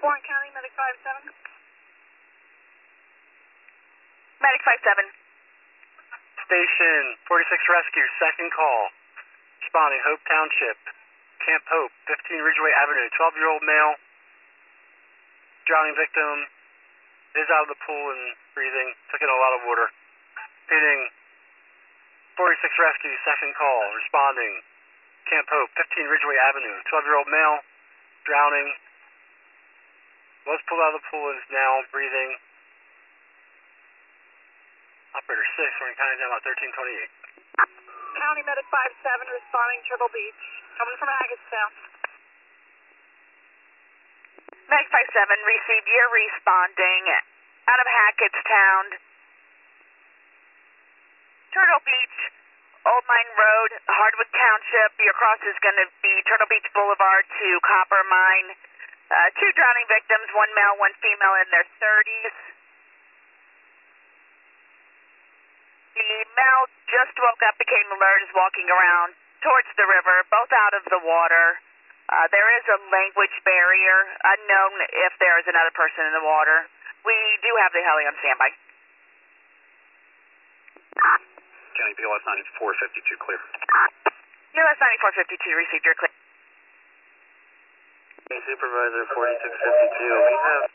Warren County, Medic 57. Medic 57. Station 46 Rescue, second call. Responding, Hope Township, Camp Hope, 15 Ridgeway Avenue, 12-year-old male, drowning victim, is out of the pool and breathing, took in a lot of water. Repeating, 46 Rescue, second call, responding, Camp Hope, 15 Ridgeway Avenue, 12-year-old male, drowning, was pulled out of the pool and is now breathing. Operator 6, Warren County, down about 1328. County Medic 57 responding, Turtle Beach, coming from Hackettstown. Medic 57 received, you're responding out of Hackettstown. Turtle Beach, Old Mine Road, Hardwood Township. Your cross is going to be Turtle Beach Boulevard to Copper Mine. Two drowning victims, one male, one female in their 30s. The male just woke up, became alert, is walking around towards the river, both out of the water. There is a language barrier, unknown if there is another person in the water. We do have the heli on standby. County BLS 9452, clear. BLS 9452, received your clear. Supervisor 4652, we have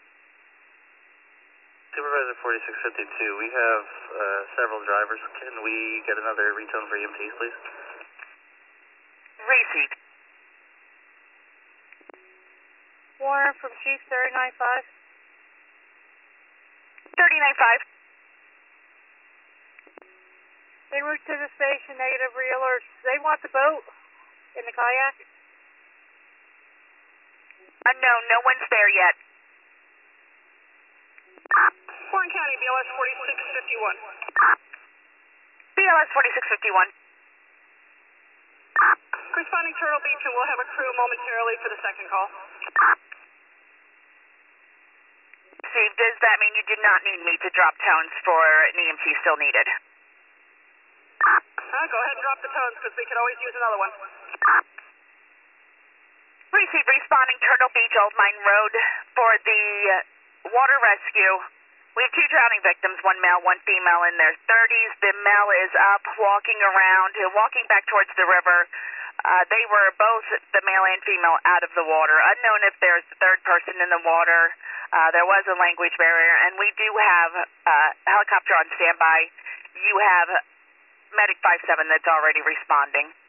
Supervisor 4652, we have several drivers. Can we get another retone for EMTs, please? Received. Warren from Chief 395. 395. They route to the station, negative re-alerts. They want the boat in the kayak. Unknown, no one's there yet. Warren County, BLS 4651. BLS 4651. Responding Turtle Beach, and we'll have a crew momentarily for the second call. Steve, does that mean you do not need me to drop tones for an EMT still needed? Go ahead and drop the tones, because we could always use another one. Received, responding Turtle Beach, Old Mine Road for the water rescue. We have two drowning victims, one male, one female in their 30s. The male is up, walking around, walking back towards the river. They were both, the male and female, out of the water. Unknown if there's a third person in the water. There was a language barrier, and we do have a helicopter on standby. You have Medic 57 that's already responding.